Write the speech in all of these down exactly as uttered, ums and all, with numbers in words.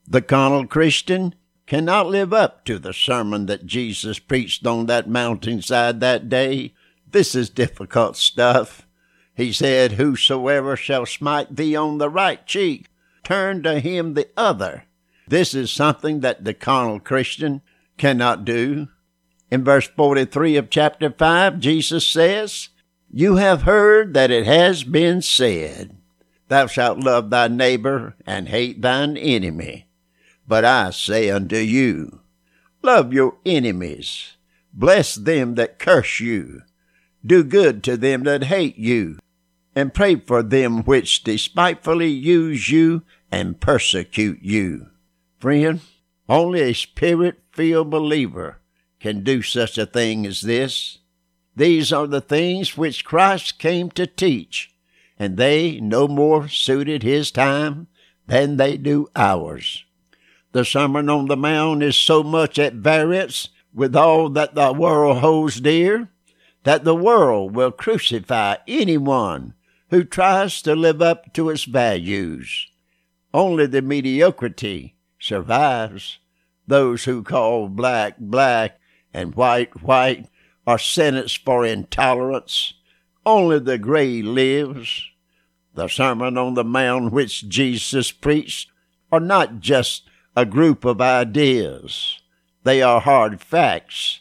The carnal Christian cannot live up to the sermon that Jesus preached on that mountainside that day. This is difficult stuff. He said, "Whosoever shall smite thee on the right cheek, turn to him the other." This is something that the carnal Christian cannot do. In verse forty-three of chapter five, Jesus says, "You have heard that it has been said, Thou shalt love thy neighbor and hate thine enemy. But I say unto you, love your enemies, bless them that curse you, do good to them that hate you, and pray for them which despitefully use you and persecute you." Friend, only a Spirit-filled believer can do such a thing as this. These are the things which Christ came to teach, and they no more suited his time than they do ours. The Sermon on the Mount is so much at variance with all that the world holds dear, that the world will crucify anyone who tries to live up to its values. Only the mediocrity survives. Those who call black black and white white are sentenced for intolerance. Only the gray lives. The Sermon on the Mount which Jesus preached are not just a group of ideas. They are hard facts,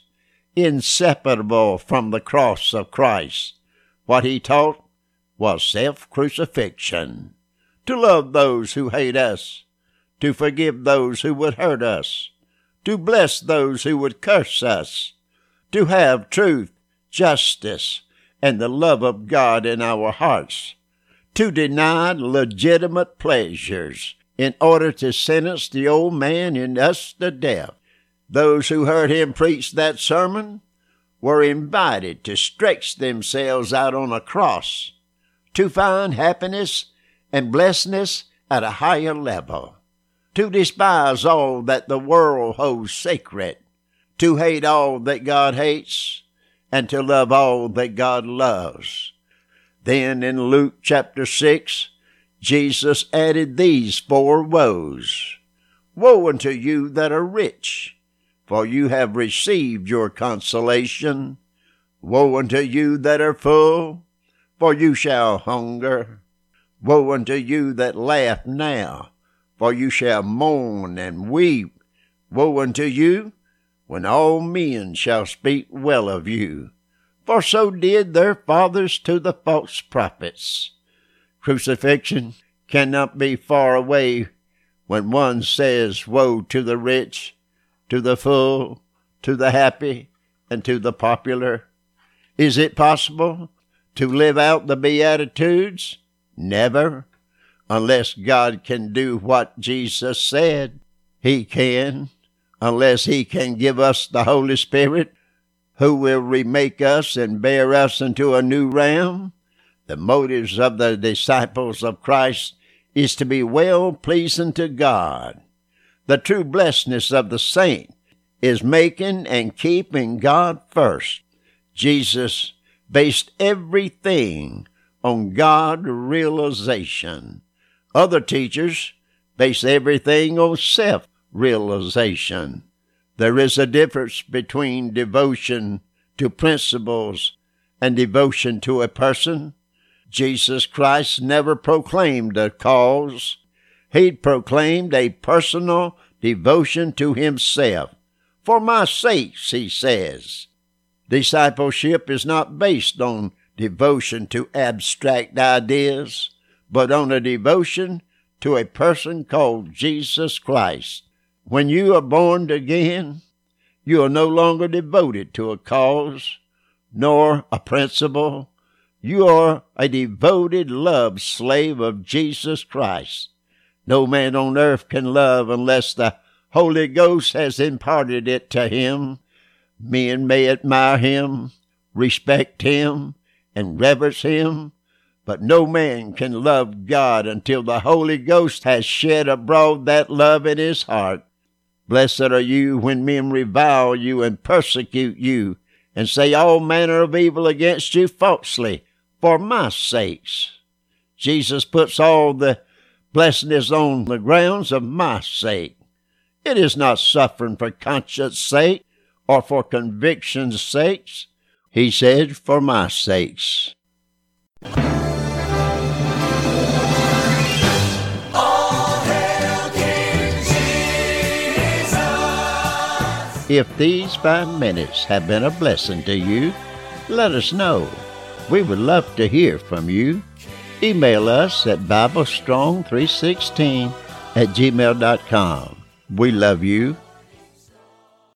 inseparable from the cross of Christ. What he taught was self-crucifixion, to love those who hate us, to forgive those who would hurt us, to bless those who would curse us, to have truth, justice, and the love of God in our hearts, to deny legitimate pleasures in order to sentence the old man in us to death. Those who heard him preach that sermon were invited to stretch themselves out on a cross to find happiness and blessedness at a higher level, to despise all that the world holds sacred, to hate all that God hates, and to love all that God loves. Then in Luke chapter six, Jesus added these four woes. Woe unto you that are rich, for you have received your consolation. Woe unto you that are full, for you shall hunger. Woe unto you that laugh now, for you shall mourn and weep. Woe unto you, when all men shall speak well of you, for so did their fathers to the false prophets. Crucifixion cannot be far away when one says, woe to the rich, to the full, to the happy, and to the popular. Is it possible to live out the Beatitudes? Never, unless God can do what Jesus said. He can, unless he can give us the Holy Spirit, who will remake us and bear us into a new realm. The motives of the disciples of Christ is to be well-pleasing to God. The true blessedness of the saint is making and keeping God first. Jesus based everything on God realization. Other teachers base everything on self-realization. There is a difference between devotion to principles and devotion to a person. Jesus Christ never proclaimed a cause. He proclaimed a personal devotion to himself. For my sakes, he says. Discipleship is not based on devotion to abstract ideas, but on a devotion to a person called Jesus Christ. When you are born again, you are no longer devoted to a cause, nor a principle. You are a devoted love slave of Jesus Christ. No man on earth can love unless the Holy Ghost has imparted it to him. Men may admire him, respect him, and reverence him, but no man can love God until the Holy Ghost has shed abroad that love in his heart. Blessed are you when men revile you and persecute you, and say all manner of evil against you falsely, for my sakes. Jesus puts all the Blessing is on the grounds of my sake. It is not suffering for conscience sake or for conviction's sakes. He said, for my sakes. If these five minutes have been a blessing to you, let us know. We would love to hear from you. Email us at bible strong three sixteen at gmail dot com. We love you.